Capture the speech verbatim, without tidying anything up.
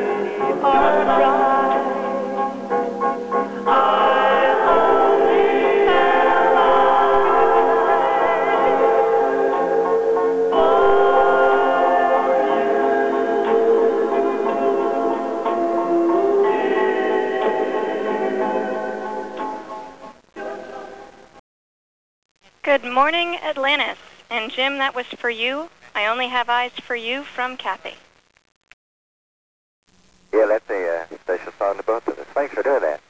Good morning, Atlantis. And Jim, that was for you. I Only Have Eyes for You from Kathy. Yeah, that's a uh, special song to both of us. Thanks for doing that.